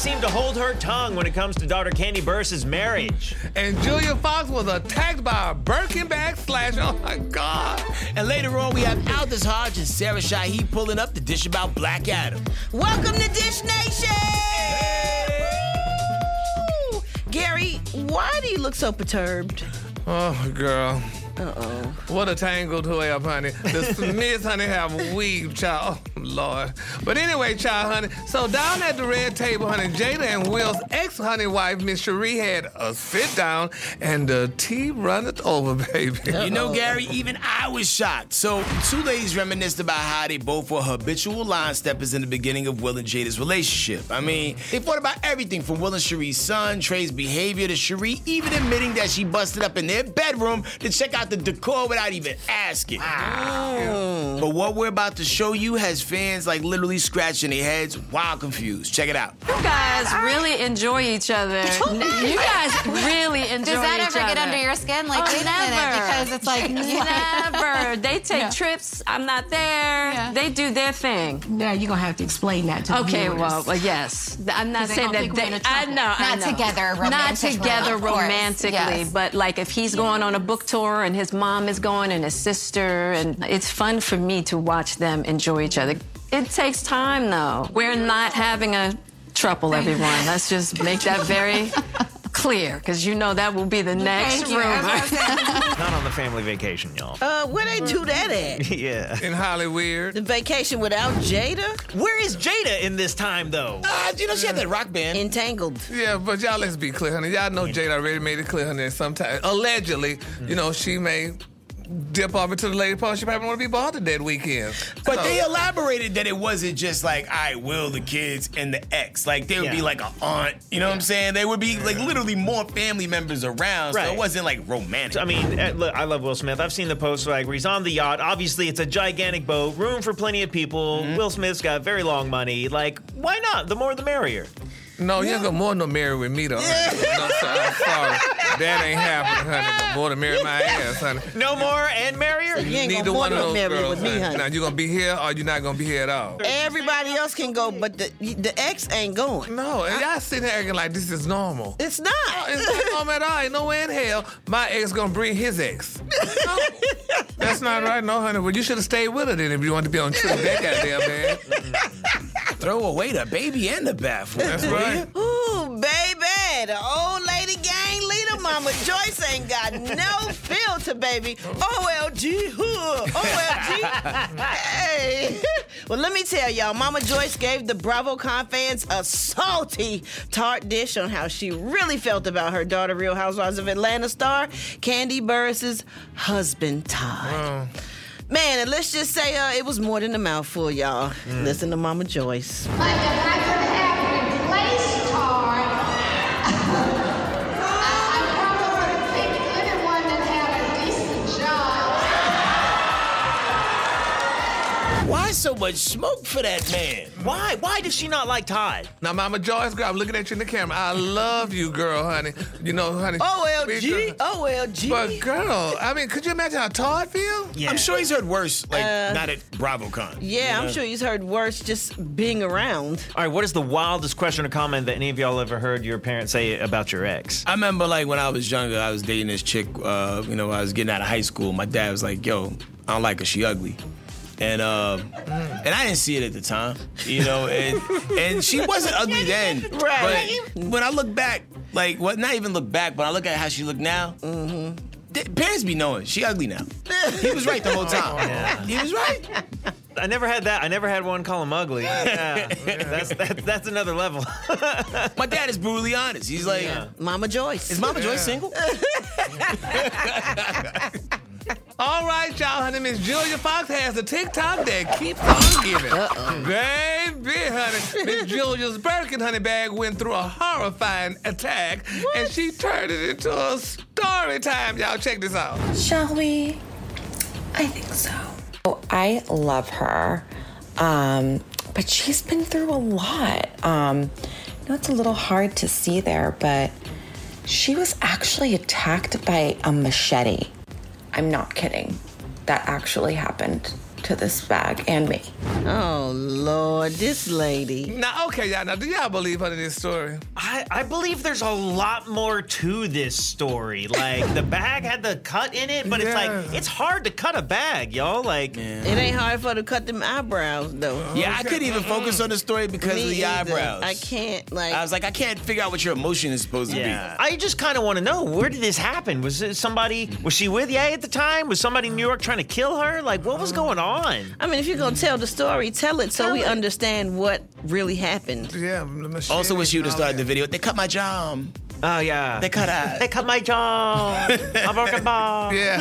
seemed to hold her tongue when it comes to daughter Kandi Burruss's marriage. And Julia Fox was attacked by a Birkin bag slash. Oh, my God. And later on, we have Aldous Hodge and Sarah Shahi pulling up the dish about Black Adam. Welcome to Dish Nation! Woo! Gary, why do you look so perturbed? Oh, girl. Uh-oh. What a tangled web, honey. The Smiths, honey, have weave, child. Oh, Lord. But anyway, child, honey, so down at the red table, honey, Jada and Will's ex-honey wife, Miss Cherie, had a sit-down, and the tea runneth over, baby. You know, Gary, even I was shocked. So, two ladies reminisced about how they both were habitual line steppers in the beginning of Will and Jada's relationship. I mean, they fought about everything from Will and Cherie's son, Trey's behavior, to Cherie even admitting that she busted up in their bedroom to check out the decor without even asking. Oh. But what we're about to show you has fans like literally scratching their heads, wild confused. Check it out. You guys really enjoy each other. You guys really enjoy each other. Does that ever get under your skin? Like, wait a minute, because it's like... Never. They take trips. I'm not there. Yeah. They do their thing. Now you're going to have to explain that to the Okay, viewers. well, yes. I'm not saying that they... I know. Not together romantically. Not together of course. romantically, Yes. but like if he's going on a book tour and his mom is going and his sister, and it's fun for me to watch them enjoy each other. It takes time, though. We're not having a trouble, everyone. Let's just make that very clear, because you know that will be the next rumor. Not on the family vacation, y'all. Where they do that at? Yeah. In Hollywood. The vacation without Jada? Where is Jada in this time, though? You know, she had that rock band. Entangled. Yeah, but y'all, let's be clear, honey. Y'all know Jada already made it clear, honey, sometimes, allegedly, you know, she may dip off into the lady part. She probably want to be bothered that weekend. But they elaborated that it wasn't just like, all right, Will, the kids, and the ex. Like, there would be like an aunt, you know what I'm saying? There would be like literally more family members around, so it wasn't like romantic. I mean, look, I love Will Smith. I've seen the post like where he's on the yacht. Obviously, it's a gigantic boat, room for plenty of people. Will Smith's got very long money. Like, why not? The more the merrier. No, you ain't gonna more no marry with me, though. No, I'm sorry. That ain't happening, honey. The more to marry my ass, honey. No more and merrier? So you ain't Neither gonna one of want to those marry girls, with me, honey. Now, you gonna be here or you not gonna be here at all? Everybody else can go, but the ex ain't going. No, and y'all sitting here acting like this is normal. It's not. It's not normal at all. Ain't no way in hell my ex gonna bring his ex. No. That's not right, no, honey. Well, you should have stayed with her then if you wanted to be on trip with that goddamn man. Throw away the baby and the bathroom. That's right. Ooh, baby, the old lady gang leader, Mama Joyce ain't got no filter, baby. OLG, OLG. Hey. Well, let me tell y'all, Mama Joyce gave the BravoCon fans a salty tart dish on how she really felt about her daughter, Real Housewives of Atlanta star, Kandi Burruss's husband, Todd. Man, and let's just say it was more than a mouthful, y'all. Listen to Mama Joyce. Like if I could have replaced Todd, I probably would have picked anyone that had a decent job. Why so much smoke for that man? Why? Why does she not like Todd? Now, Mama Joyce, girl, I'm looking at you in the camera. I love you, girl, honey. You know, honey. OLG, OLG. But, girl, I mean, could you imagine how Todd feel? Yeah. I'm sure he's heard worse, like not at BravoCon. Yeah, I'm sure he's heard worse just being around. All right, what is the wildest question or comment that any of y'all ever heard your parents say about your ex? I remember, like, when I was younger, I was dating this chick, I was getting out of high school. My dad was like, yo, I don't like her, she ugly. And I didn't see it at the time, you know, and she wasn't ugly then. Right. But when I look back, like, not even look back, but I look at how she looked now, parents be knowing, she ugly now. He was right the whole time. Yeah. He was right. I never had that. I never had one call him ugly. Yeah. That's another level. My dad is brutally honest. He's like, Mama Joyce. is Mama Joyce single? All right, y'all, honey. Miss Julia Fox has a TikTok that keeps on giving. Baby, honey. Miss Julia's Birkin, honey, bag went through a horrifying attack, and she turned it into a story time. Y'all, check this out. Shall we? I think so. Oh, I love her, but she's been through a lot. It's a little hard to see there, but she was actually attacked by a machete. I'm not kidding. That actually happened to this bag and me. Oh, Lord, this lady. Now, okay, y'all. Now, do y'all believe her in this story? I believe there's a lot more to this story. Like, the bag had the cut in it, but it's like, it's hard to cut a bag, y'all. Like, it ain't hard for her to cut them eyebrows, though. Yeah, I couldn't even focus on the story because of the eyebrows. I can't, like... I was like, I can't figure out what your emotion is supposed to be. I just kind of want to know, where did this happen? Was it somebody, was she with Ye at the time? Was somebody in New York trying to kill her? Like, what was going on? I mean, if you're going to tell the story, tell it so we understand what really happened. Yeah. Also wish you would have started the video. They cut my jaw. Oh, yeah. They cut out. They cut my jaw. I'm working ball. Yeah.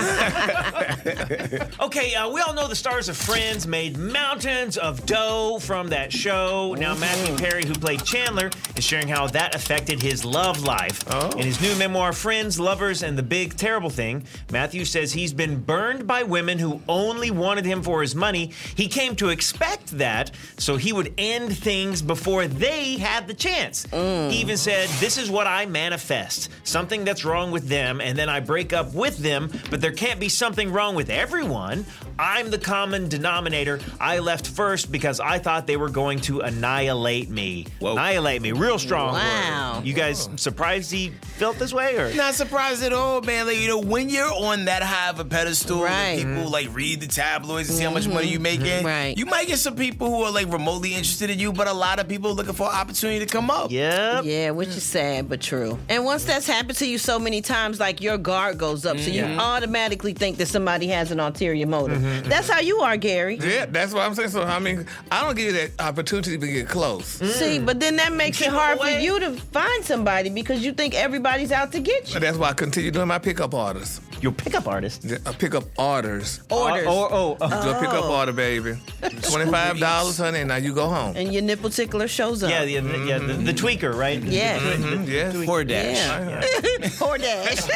Okay, we all know the stars of Friends made mountains of dough from that show. Now Matthew Perry, who played Chandler, is sharing how that affected his love life. In his new memoir, Friends, Lovers, and the Big Terrible Thing, Matthew says he's been burned by women who only wanted him for his money. He came to expect that, so he would end things before they had the chance. He even said, this is what I manifest. Something that's wrong with them, and then I break up with them, but there can't be something wrong with everyone. I'm the common denominator. I left first because I thought they were going to annihilate me. Annihilate me. Real strong word. You guys surprised he felt this way? Or Not surprised at all, man. Like, you know, when you're on that high of a pedestal, and people like read the tabloids and see how much money you making, you might get some people who are like remotely interested in you, but a lot of people are looking for an opportunity to come up. Yeah, which is sad, but true. And once that's happened to you so many times, like, your guard goes up, so you automatically think that somebody has an ulterior motive. That's how you are, Gary. Yeah, that's what I'm saying. So, I mean, I don't give you that opportunity to get close. See, but then that makes it hard for you to find somebody because you think everybody's out to get you. But that's why I continue doing my pickup orders. Your pickup artist? Yeah, pickup orders. Orders. Do a pickup order, baby. $25, honey, and now you go home. And your nipple tickler shows up. Yeah, the tweaker, right? Yeah. Yeah. HorDash. HorDash.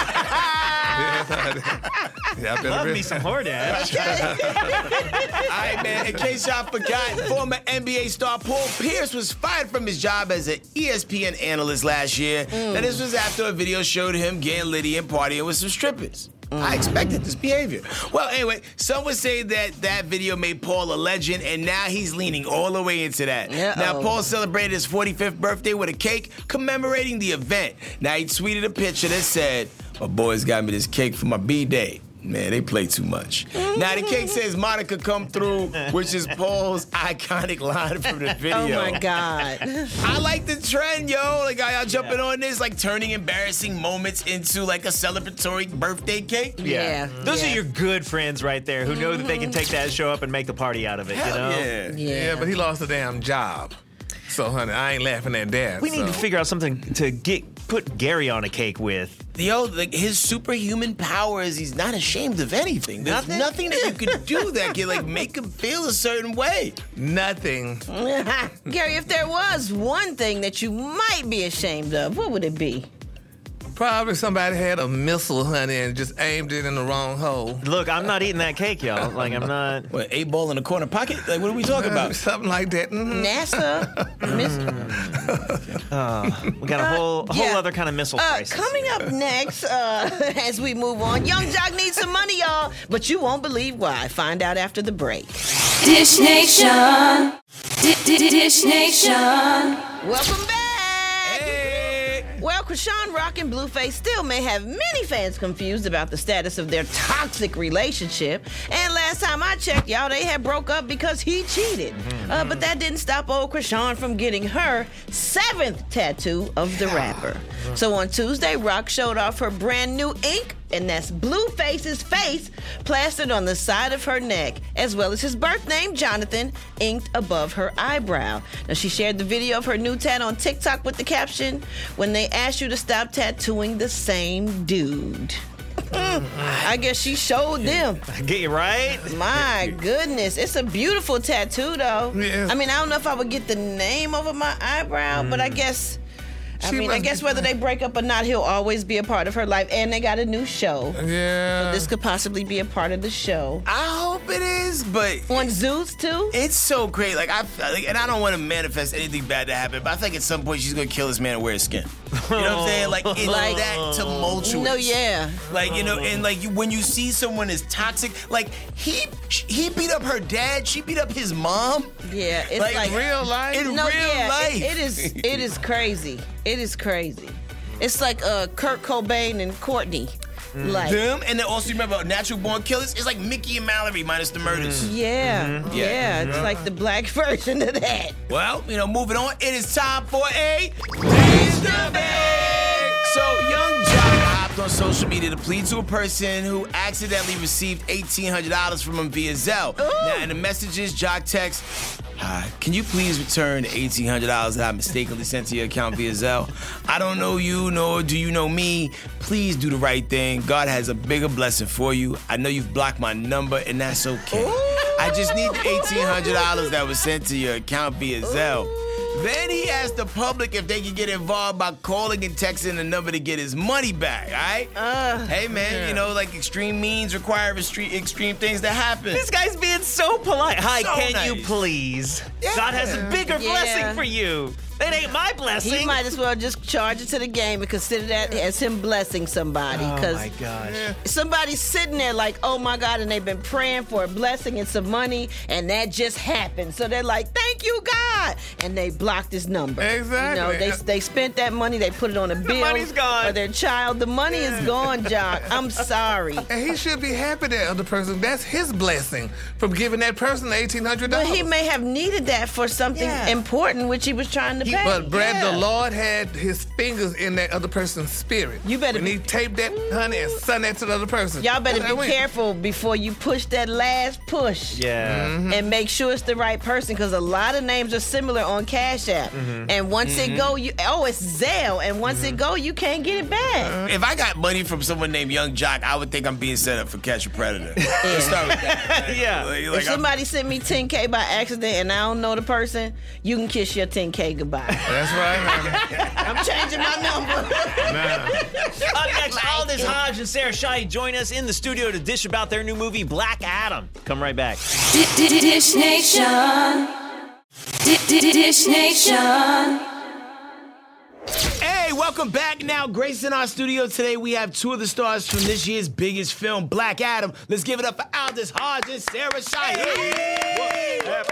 Love me some HorDash. All right, man. In case y'all forgot, former NBA star Paul Pierce was fired from his job as an ESPN analyst last year. Now, this was after a video showed him getting litty and partying with some strippers. I expected this behavior. Well, anyway, some would say that video made Paul a legend, and now he's leaning all the way into that. Now, Paul celebrated his 45th birthday with a cake commemorating the event. Now, he tweeted a picture that said, "My boys got me this cake for my B-Day. Man, they play too much." Now, the cake says Monica come through, which is Paul's iconic line from the video. Oh, my God. I like the trend, yo. Like, y'all jumping on this, like turning embarrassing moments into like a celebratory birthday cake. Those are your good friends right there who know that they can take that show up and make a party out of it, you know? Yeah, but he lost a damn job. So, honey, I ain't laughing at that. We need to figure out something to put Gary on a cake with. Yo, like, his superhuman power is he's not ashamed of anything. There's nothing that you can do that can like make him feel a certain way. Nothing. Gary, if there was one thing that you might be ashamed of, what would it be? Probably somebody had a missile, honey, and just aimed it in the wrong hole. Look, I'm not eating that cake, y'all. Like, I'm not. What, 8-ball in the corner pocket? Like, what are we talking about? Something like that. NASA? We got a whole other kind of missile crisis. Coming up next, as we move on, Young Jock needs some money, y'all, but you won't believe why. Find out after the break. Dish Nation. Dish Nation. Welcome back. Well, Krishan Rock and Blueface still may have many fans confused about the status of their toxic relationship. And last time I checked, y'all, they had broke up because he cheated. But that didn't stop old Krishan from getting her 7th tattoo of the rapper. So on Tuesday, Rock showed off her brand new ink, and that's Blueface's face plastered on the side of her neck, as well as his birth name, Jonathan, inked above her eyebrow. Now, she shared the video of her new tat on TikTok with the caption, "When they ask you to stop tattooing the same dude." I guess she showed them. Get you right? My goodness. It's a beautiful tattoo, though. Yeah. I mean, I don't know if I would get the name over my eyebrow, but I guess... I guess whether they break up or not, he'll always be a part of her life. And they got a new show. Yeah. So this could possibly be a part of the show. I hope it is, but on Zeus too. It's so great. Like and I don't want to manifest anything bad to happen, but I think at some point she's gonna kill this man and wear his skin. You know what I'm saying? Like it's like that tumultuous. No, yeah. Like and like when you see someone as toxic, like he beat up her dad, she beat up his mom. Yeah, it's like real life. In real life, it is crazy. It is crazy. It's like Kurt Cobain and Courtney. Like them, and then also remember Natural Born Killers. It's like Mickey and Mallory minus the murders. Yeah, it's like the black version of that. Well, moving on. It is time for a Days Debate. So young Jock hopped on social media to plead to a person who accidentally received $1,800 from him via Zelle. Now in the messages, Jock texts, "Hi, can you please return the $1,800 that I mistakenly sent to your account via Zelle? I don't know you, nor do you know me. Please do the right thing. God has a bigger blessing for you. I know you've blocked my number, and that's okay. I just need the $1,800 that was sent to your account via Zelle." Then he asked the public if they could get involved by calling and texting the number to get his money back, all right? Hey, man, like extreme means require extreme things to happen. This guy's being so polite. Hi, So can nice. you please? Yeah. God has a bigger blessing for you. It ain't my blessing. He might as well just charge it to the game and consider that as him blessing somebody. Oh my gosh. Somebody's sitting there like, oh my God, and they've been praying for a blessing and some money, and that just happened. So they're like, thank you, God. And they blocked his number. Exactly. They spent that money, they put it on a bill. money's gone. For their child. The money is gone, Jock. I'm sorry. And he should be happy that other person, that's his blessing from giving that person the $1,800. But he may have needed that for something important, which he was trying to pay. But Brad, the Lord had his fingers in that other person's spirit. You better when he taped that, honey, and sent that to the other person. Y'all better That's be careful before you push that last push. Yeah. And make sure it's the right person, because a lot of names are similar on Cash App. And once it go, it's Zelle. And once it go, you can't get it back. If I got money from someone named Young Jock, I would think I'm being set up for Catch a Predator. Let's start with that. Yeah. If somebody sent me $10K by accident and I don't know the person, you can kiss your $10K goodbye. That's right, honey. I'm changing my number. Up next, Aldous Hodge and Sarah Shahi join us in the studio to dish about their new movie, Black Adam. Come right back. Dish Nation. Dish Nation. Hey, welcome back. Now, Grace in our studio today. We have two of the stars from this year's biggest film, Black Adam. Let's give it up for Aldous Hodge and Sarah Shahi.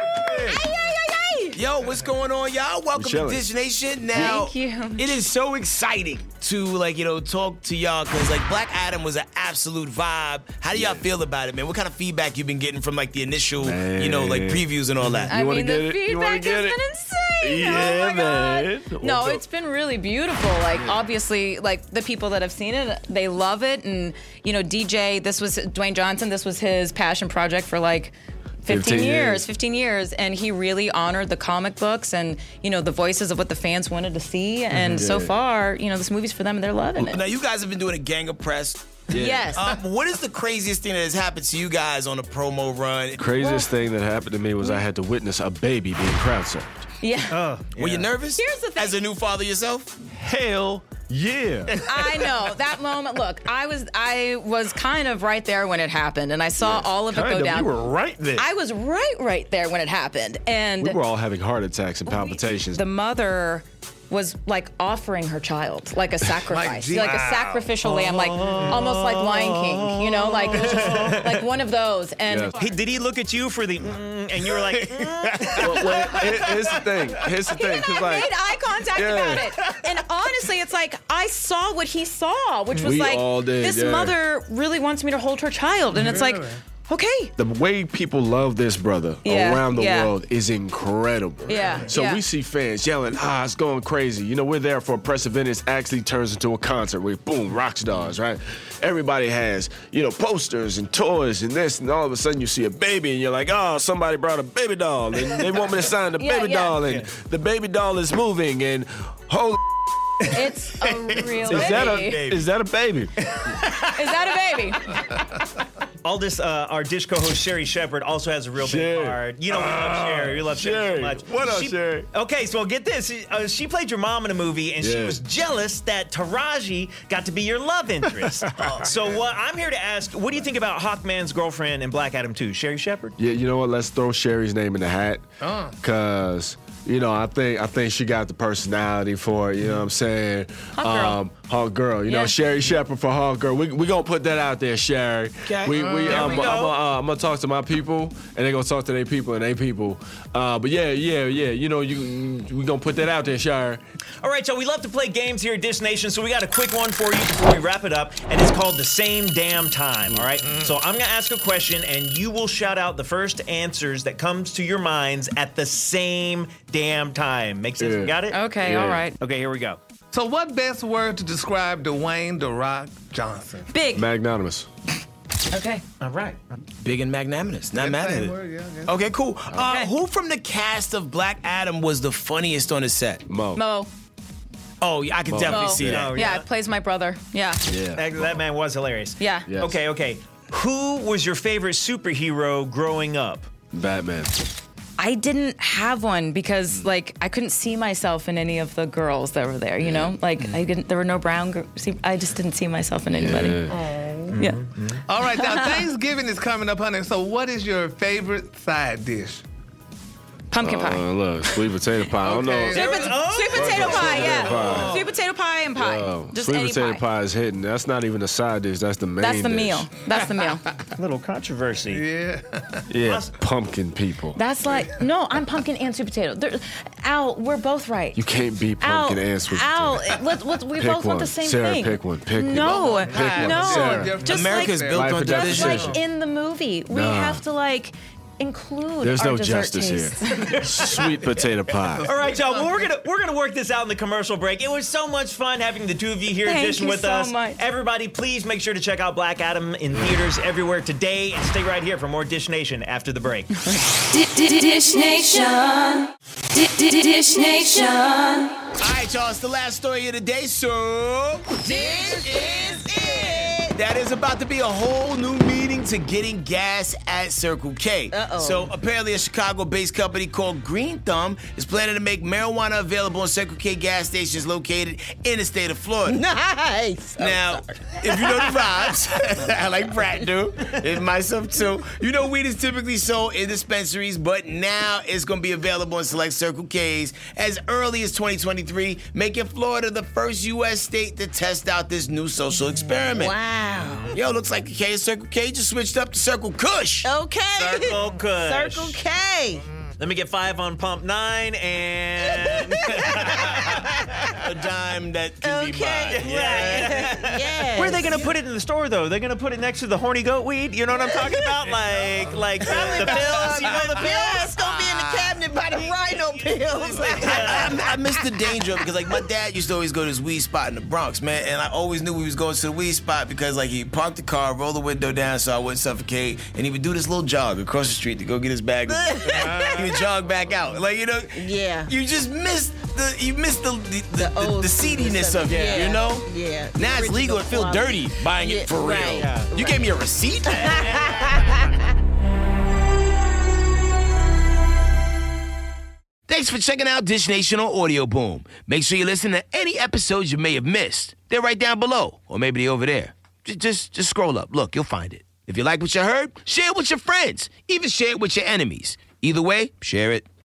Yo, what's going on, y'all? Welcome to Dish Nation. Now, Thank you. It is so exciting to talk to y'all, because Black Adam was an absolute vibe. How do y'all feel about it, man? What kind of feedback you've been getting from the initial, previews and all that? I mean, the feedback has been insane. Yeah, oh my man. God. No, it's been really beautiful. Obviously, the people that have seen it, they love it. And, DJ, this was Dwayne Johnson. This was his passion project for 15 years, and he really honored the comic books and the voices of what the fans wanted to see, and so far this movie's for them and they're loving it. Now you guys have been doing a gang of press. Yes. What is the craziest thing that has happened to you guys on a promo run? Craziest thing that happened to me was I had to witness a baby being crowd surfed. Yeah. Were you nervous? Here's the thing. As a new father yourself? Hell yeah. I know that moment. Look, I was kind of right there when it happened, and I saw all of it go down. You were right there. I was right there when it happened, and we were all having heart attacks and palpitations. The mother was offering her child like a sacrifice, a sacrificial lamb, almost like Lion King, it was just like one of those. And did he look at you for the and you were like, well, here's the thing. He made eye contact about it. And honestly, it's I saw what he saw, which was this mother really wants me to hold her child. And it's okay. The way people love this brother around the world is incredible. Yeah. So we see fans yelling, it's going crazy. We're there for a press event. It actually turns into a concert where, boom, rock stars, right? Everybody has, posters and toys and this, and all of a sudden you see a baby and you're like, somebody brought a baby doll and they want me to sign the baby doll and the baby doll is moving and holy it's a real baby. Is that a baby? Is that a baby? Aldous, our Dish co-host Sherry Shepard, also has a real big part. You know, we love Sherry. We love Sherry so much. What up, Sherry? Okay, so get this. She played your mom in a movie, and she was jealous that Taraji got to be your love interest. So I'm here to ask, what do you think about Hawkman's girlfriend in Black Adam 2, Sherry Shepard? Yeah, you know what? Let's throw Sherry's name in the hat. Because, you know, I think she got the personality for it. You know what I'm saying? Hawk Girl. You know, Sherry Shepard for Hawk Girl. We gonna put that out there, Sherry. Okay. I'm gonna talk to my people, and they're gonna talk to their people and their people. But yeah. You know, we gonna put that out there, Sherry. All right, so we love to play games here at Dish Nation, so we got a quick one for you before we wrap it up, and it's called The Same Damn Time, all right? So I'm gonna ask a question, and you will shout out the first answers that comes to your minds at the same damn time. Make sense? You got it? Okay, all right. Okay, here we go. So what best word to describe Dwayne "The Rock" Johnson? Big. Magnanimous. Okay. All right. Big and magnanimous. Not mad at it. Word, Okay, cool. Who from the cast of Black Adam was the funniest on the set? Mo. Oh, yeah, I can definitely see that. Yeah, it plays my brother. Yeah. That man was hilarious. Yeah. Yes. Okay. Who was your favorite superhero growing up? Batman. I didn't have one because, like, I couldn't see myself in any of the girls that were there, you know? Like, there were no brown girls. I just didn't see myself in anybody. Yeah. All right, now Thanksgiving is coming up, honey. So what is your favorite side dish? Pumpkin pie. Look, sweet potato pie. I don't know. Sweet potato pie, yeah. Sweet potato pie and pie. Just sweet any potato pie. pie is hidden. That's not even a side dish. That's the main That's the dish. meal. That's the meal. Little controversy. Yeah, pumpkin people. That's like, no, I'm pumpkin and sweet potato. Al, we're both right. You can't be pumpkin and sweet potato. Al, we Pick both want the same Sarah, thing. Pick one. Pick No, one. Pick one. no. Sarah. Just America's like, built on just division. like in the movie, we have to like include There's our no dessert justice taste. here. Sweet potato pie. All right, y'all. Well, we're gonna work this out in the commercial break. It was so much fun having the two of you here in Thank Dish you with so us. much. Everybody, please make sure to check out Black Adam in theaters everywhere today, and stay right here for more Dish Nation after the break. Dish Nation. Dish Nation. All right, y'all, it's the last story of the day, so This is it. that is about to be a whole new meeting to getting gas at Circle K. So apparently a Chicago-based company called Green Thumb is planning to make marijuana available in Circle K gas stations located in the state of Florida. Nice. Now, if you know the vibes, I like Brat do, and myself too, you know weed is typically sold in dispensaries, but now it's going to be available in select Circle Ks as early as 2023, making Florida the first U.S. state to test out this new social experiment. Wow. Yo, looks like the K at Circle K just switched up to Circle Kush. Okay. Circle Kush. Circle K. Let me get 5 on pump 9 and A dime that can be bought. Yes. Where are they gonna put it in the store though? They're gonna put it next to the horny goat weed. You know what I'm talking about? Like the pills. You know the pills. Yeah, it's gonna be in the cabinet by the rhino pills. I miss the danger of it because, like, my dad used to always go to this weed spot in the Bronx, man, and I always knew we was going to the weed spot because, like, he'd park the car, roll the window down so I wouldn't suffocate, and he would do this little jog across the street to go get his bag. He would jog back out, like, you know. Yeah. You just miss the old seediness of it, yeah. you know. Yeah. Now it's legal. It feels quality. dirty buying it for real. Right. Yeah. You gave me a receipt. Thanks for checking out Dish Nation on Audio Boom. Make sure you listen to any episodes you may have missed. They're right down below, or maybe they're over there. Just scroll up. Look, you'll find it. If you like what you heard, share it with your friends. Even share it with your enemies. Either way, share it.